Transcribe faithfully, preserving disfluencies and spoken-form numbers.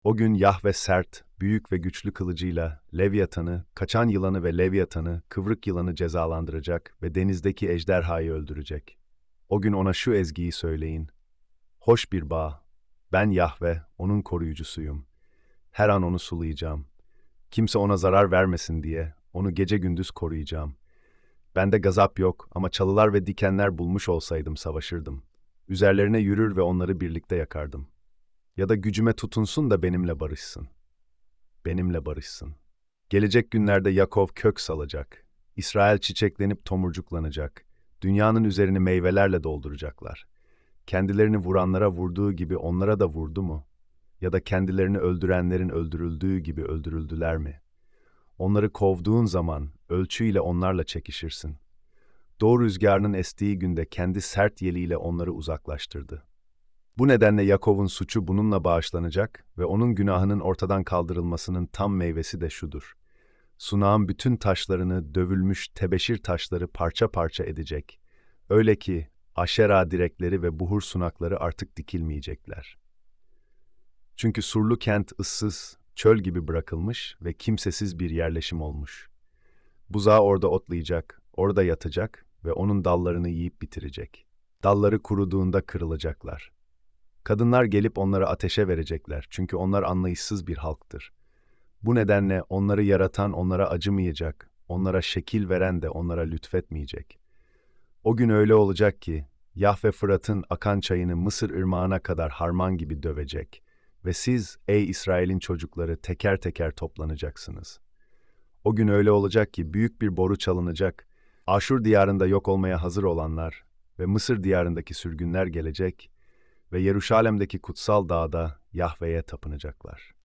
O gün Yahve sert, büyük ve güçlü kılıcıyla Leviathan'ı, kaçan yılanı ve Leviathan'ı, kıvrık yılanı cezalandıracak ve denizdeki ejderhayı öldürecek. O gün ona şu ezgiyi söyleyin: Hoş bir bağ, ben Yahve, onun koruyucusuyum. Her an onu sulayacağım. Kimse ona zarar vermesin diye onu gece gündüz koruyacağım. Bende gazap yok ama çalılar ve dikenler bulmuş olsaydım savaşırdım. Üzerlerine yürür ve onları birlikte yakardım. Ya da gücüme tutunsun da benimle barışsın. Benimle barışsın. Gelecek günlerde Yakov kök salacak. İsrail çiçeklenip tomurcuklanacak. Dünyanın üzerini meyvelerle dolduracaklar. Kendilerini vuranlara vurduğu gibi onlara da vurdu mu? Ya da kendilerini öldürenlerin öldürüldüğü gibi öldürüldüler mi? Onları kovduğun zaman ölçüyle onlarla çekişirsin. Doğu rüzgarının estiği günde kendi sert yeliyle onları uzaklaştırdı. Bu nedenle Yakov'un suçu bununla bağışlanacak ve onun günahının ortadan kaldırılmasının tam meyvesi de şudur: Sunağın bütün taşlarını, dövülmüş tebeşir taşları parça parça edecek. Öyle ki Aşera direkleri ve buhur sunakları artık dikilmeyecekler. Çünkü surlu kent ıssız, çöl gibi bırakılmış ve kimsesiz bir yerleşim olmuş. Buzağı orada otlayacak, orada yatacak ve onun dallarını yiyip bitirecek. Dalları kuruduğunda kırılacaklar. Kadınlar gelip onları ateşe verecekler çünkü onlar anlayışsız bir halktır. Bu nedenle onları yaratan onlara acımayacak, onlara şekil veren de onlara lütfetmeyecek. O gün öyle olacak ki, Yahve Fırat'ın akan çayını Mısır ırmağına kadar harman gibi dövecek ve siz, ey İsrail'in çocukları, teker teker toplanacaksınız. O gün öyle olacak ki büyük bir boru çalınacak, Aşur diyarında yok olmaya hazır olanlar ve Mısır diyarındaki sürgünler gelecek ve Yeruşalim'deki kutsal dağda Yahve'ye tapınacaklar.